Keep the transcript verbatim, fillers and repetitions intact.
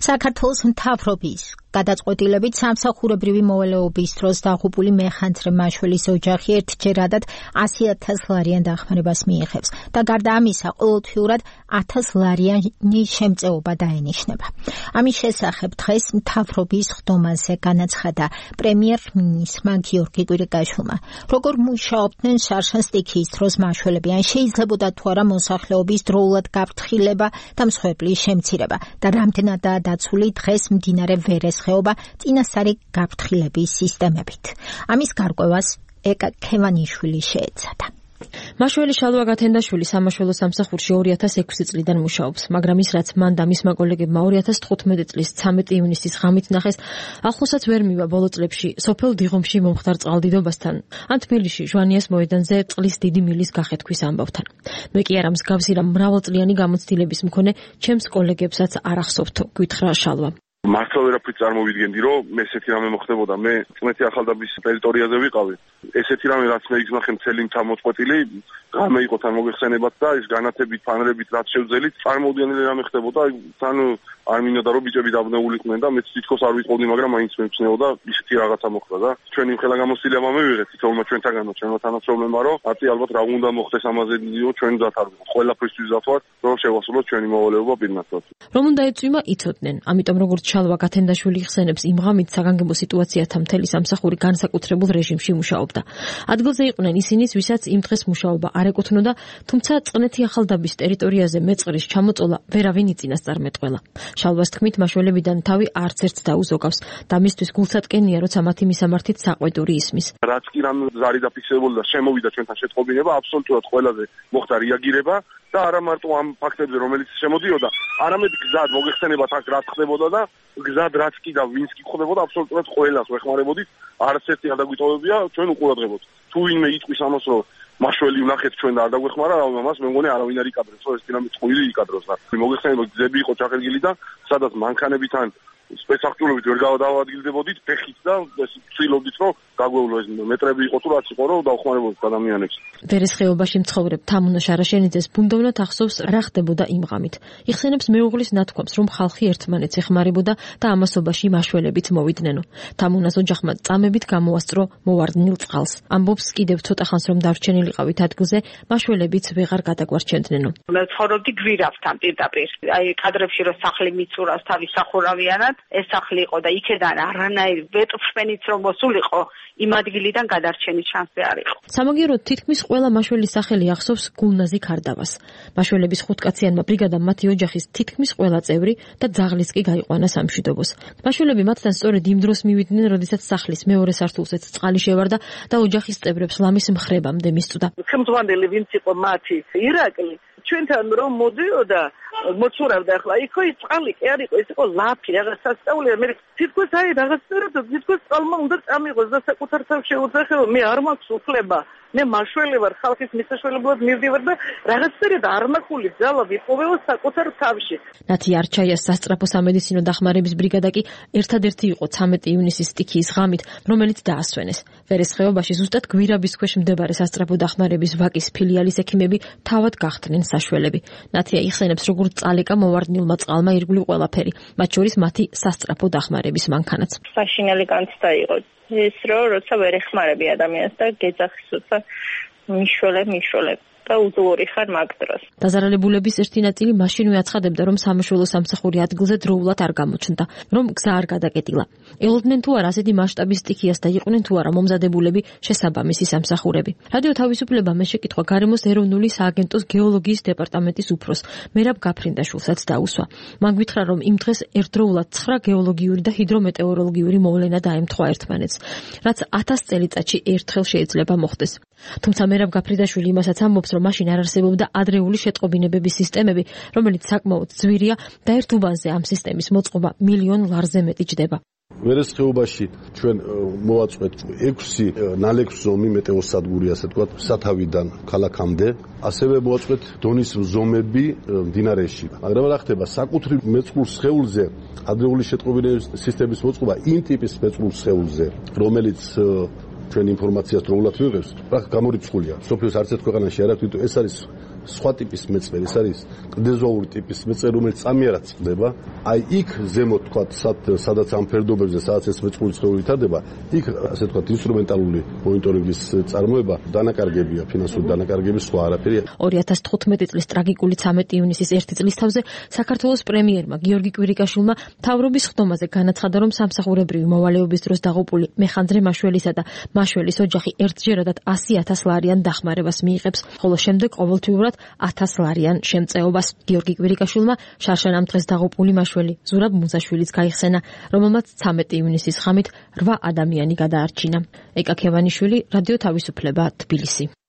საქართველოს მთავრობის გადაწყვეტილებით სამსახურებრივი მოვალეობის დროს დაღუპული მეხანძრე მაშველის ოჯახი ერთჯერადად ასი ათას ლარიან დახმარებას მიიღებს და გარდა ამისა ყოველთვიურად ათას ლარიანი შემწეობა დაენიშნება. ამის შესახებ დღეს მთავრობის ხდომაზე განაცხადა პრემიერ-მინისტრმა გიორგი კვირიკაშვილმა. როგორ მუშაობდნენ შარშან სტიქიის დროს მაშველები, ან შეიძლებოდა თუ არა მოსახლეობის დროულად გაფრთხილება და მსხვერპლის შემცირება და რამდენადაა დაცული დღეს მდინარე ვერეს ხეობა წინასწარი გაფრთხილების სისტემებით. ამის გარკვევას ეკა ქევანიშვილი შეეცადა. მაშველი შალვა გათენდაშვილი სამაშველო სამსახურში ორი ათას ექვსი წლიდან მუშაობს, მაგრამ ის რაც მან და მისმა კოლეგებმა ორი ათას თხუთმეტი წლის ცამეტი ივნისის ღამით ნახეს, ახლოსაც ვერ მივა ბოლო წლებში სოფელ დიღომში მომხდარ წყალდიდობასთან, ან თბილისში ჟვანიას მოედანზე წყლის დიდი მილის გახეთქვის ამბავთან. მე კი არა მსგავსი რა მრავალწლიანი გამოცდილების მქონე ჩემს კოლეგებსაც არ ახსოვთო, გვითხრა შალვა. მართლა ვერაფრით წარმოვიდგენდი, რომ ესეთი რამე მოხდებოდა. მე წმეთი ახალდაბის ტერიტორიაზე ვიყავი. ესეთი რამე რაც მე იგზნახე მთელი მთა მოწყვეტილი, ღამე იყო თან მოგეხსენებათ და ეს განათებით, ფანრებით რაც შევძელით, წარმოუდგენელი რამე ხდებოდა. თან არ მინდოდა რომ ბიჭები დაბნეულიყვნენ და მეც თითქოს არ ვიყავდი, მაგრამ მაინც მეცნეოდა ისეთი რაღაცა მოხდა და ჩვენი ხელა გამოცდილება მივიღეთ თითოეულმა ჩვენთაგანო, ჩვენმა თანამშრომლებმა, რომ აწი ალბათ რა უნდა მოხდეს ამაზე დიდიო ჩვენ დათარგმნოთ. ყველაფრისთვის დათვათ, რომ შევასრულოთ ჩვენი მოვალეობა პირნათლად. რომ უნდა ეწვიმა იცოდნენ, ამიტომ როგორც შალვა გათენდაშვილი იხსენებს, იმ ღამით საგანგებო სიტუაციათა მთელი სამსახური განსაკუთრებულ რეჟიმში მუშაობდა. ადგილზე იყვნენ ისინიც, ვისაც იმ დღეს მუშაობა არ ეკუთვნოდა, თუმცა წყნეთი ახალდაბის ტერიტორიაზე მეწყრის ჩამოწოლა ვერავინ იწინასწარმეტყველა. შალვას თქმით, მაშველებიდან თავი არც ერთს დაუზოგავს და მისთვის გულსატკენია, როცა მათი მისამართით საყვედური ისმის. რაც კი რამ ზარი დაფიქსირებული და შემოვიდა ჩვენთან შეტყობინება, აბსოლუტურად ყველაზე მოხდა რეაგირება და არა მარტო ამ ფაქტებზე, რომელიც შემოდიოდა, არამედ გზად მოგეხსენებათ აქ რაც ხდებოდა და გზად რაც კი და ვინც კი ხდებოდა, აბსოლუტურად ყველას ვეხმარებოდით, არც ერთი არ დაგვიტოვებია, ჩვენ უყურადღებოთ. თუ ვინმე იტყვის ამას, რომ მაშველი ვნახეთ ჩვენ და არ დაგვეხმარა, ამას მე მგონი არავინ არ იკადრებს, რომ ეს დინამი წყვილი იკადროს და მოგეხსენებათ გზები იყო ჩახერგილი და სადაც მანქანებიდან სპეცსახურებით ვერ გავადაგილდებოდით ფეხით და ეს ცდილობდით, რომ გაგვევლო ეს მეტრები იყო თუ რაც იყო, რომ დავხმარებოდით ადამიანებს. ვერეს ხეობაში მცხოვრებ თამუნა შარაშენიძეს ბუნდოვნად ახსოვს რა ხდებოდა იმ ღამით. იხსენებს მეუღლის ნათქვამს, რომ ხალხი ერთმანეთს ეხმარებოდა და ამასობაში მაშველებით მოვიდნენ. თამუნას ოჯახმა წამებით გამოასწრო მოვარდნილ წყალს. ამბობს კიდევ ცოტა ხანს რომ დარჩენილიყავით ადგილზე, მაშველებიც ვეღარ გადაგვარჩენდნენ. მე ცხოვრობდი გვირაბთან პირდაპირ. აი კადრებში რომ სახლი მიცურავს თავის სახურავიანად, ეს სახლი იყო და იქედან არანაირი ვეტყფენიც რომ მოსულიყო, იმ ადგილიდან გადარჩენის შანსი არ იყო. სამაგიეროდ თითქმის ყველა მაშველის სახელი ახსოვს გულნაზი ქარდავას. მაშველების ხუთკაციანმა ბრიგადამ მათი ოჯახის თითქმის ყველა წევრი და ძაღლიც კი გაიყვანა სამშვიდობოს. მაშველები მათთან სწორედ იმ დროს მივიდნენ, როდესაც სახლის მეორე სართულზეც წყალი შევარდა და ოჯახის წევრებს ლამის მხრებამდე მისწვდა. ხელმძღვანელი ვინც იყო მათი, ირაკლი, ჩვენთან რომ მოდიოდა მოცურავდა ახლა იქო ის წყალი კი არ იყო, ეს იყო ლაფი, რაღაც სასწაულია. მე თითქოს აი რაღაცნაირად თითქოს წყალმა უნდა წამიღოს და საკუთარ თავს შეუძახეო, მე არ მაქვს უფლება. მე მაშველი ვარ, ხალხის მისაშველებლად მივდივარ და რაღაცნაირად არმახული ძალა ვიპოვეო საკუთარ თავში. ნათი არჩაიას სასწრაფო სამედიცინო დახმარების ბრიგადა კი ერთადერთი იყო ცამეტი ივნისის სტიქიის ღამით, რომელიც დაასვენეს. ვერეს ხეობაში ზუსტად გვირაბის ქვეშ მდებარე სასწრაფო დახმარების ვაკის ფილიალის ექიმები თავად გახდნენ საშველები. ნათია იხსენებს, როგორც წალეკა მოვარდნილმა წყალმა ირგვლივ ყველაფერი, მათ შორის მათი სასწრაფო დახმარების მანქანაც. საშინელი განცდა იყო ის, რომ როცა ვერ ეხმარები ადამიანს და გეძახის როცა მიშველებ მიშველებ და უძლური ხარ მაგ დროს. დაზარალებულების ერთი ნაწილი მაშინვე აცხადებდა, რომ სამაშველო სამსახური ადგილზე დროულად არ გამოჩნდა, რომ გზა არ გადაკეტილა. ელოდნენ თუ არა ასეთი მასშტაბის სტიქიას და იყვნენ თუ არა მომზადებულები შესაბამისი სამსახურები. რადიო თავისუფლება მე შეკითხვა გარემოს ეროვნული სააგენტოს გეოლოგიის დეპარტამენტის უფროს მერაბ გაფრინდაშვილსაც დაუსვა. მან გითხრა, რომ იმ დღეს ერთდროულად ცხრა გეოლოგიური და ჰიდრომეტეოროლოგიური მოვლენა დაემთხვა ერთმანეთს, რაც ათას წელიწადში ერთხელ შეიძლება მოხდეს. თუმცა მერაბ გაფრინდაშვილი იმასაც ამბობს, რომ მაშინ არ არსებობდა ადრეული შეტყობინებების სისტემები, რომელიც საკმაოდ ძვირია და ერთ უბანზე ამ სისტემის მოწყობა მილიონ ლარზე მეტი ჯდება. ვერეს ხეობაში ჩვენ მოვაწყვეთ ექვსი ნალექს-ზომი მეტეოსადგური, ასე ვთქვათ, სათავიდან ქალაქამდე, ასევე მოვაწყვეთ დონის ზომები მდინარეში. მაგრამ რა ხდება, საკუთრივ მეწყრულ სხეულზე ადრეული შეტყობინების სისტემის მოწყობა იმ ტიპის მეწყრულ სხეულზე, რომელიც ჩვენ ინფორმაციას დროულად მივიღებს, რა გამორიცხულია. სოფიოს არც ერთ ქვეყანაში არ აქვს, ეს არის სხვა ტიპის მეწვერი, ეს არის კლდეზოური ტიპის მეწვერი, რომელიც წამიერად წყდება. აი იქ ზემოთ თქვა, სადაც ამ ფერდობებზე, სადაც ეს მეწყრული ცხოველი ვითარდება, იქ ასე თქვა ინსტრუმენტალური მონიტორინგის წარმოება დანაკარგებია, ფინანსური დანაკარგები, სხვა არაფერი. ორი ათას თხუთმეტი წლის ტრაგიკული ცამეტი ივნისის ერთი წლის თავზე საქართველოს პრემიერმა გიორგი კვირიკაშვილმა მთავრობის ხდომაზე განაცხადა, რომ სამსახურებრივი მოვალეობის დროს დაღუპული მეხანძრე მაშველისა და მაშველის ოჯახი ერთჯერადად ასი ათას ლარიან დახმარებას მიიღებს, ხოლო შემდეგ ყოველთვიურად ათას ლარიან შემწეობას. გიორგი კვირიკაშვილმა შარშან ამ დღეს დაღუპული მაშველი ზურაბ მუზაშვილიც გაიხსენა, რომელმაც ცამეტი ივნისის ღამით რვა ადამიანი გადაარჩინა. ეკა ქევანიშვილი, რადიო თავისუფლება, თბილისი.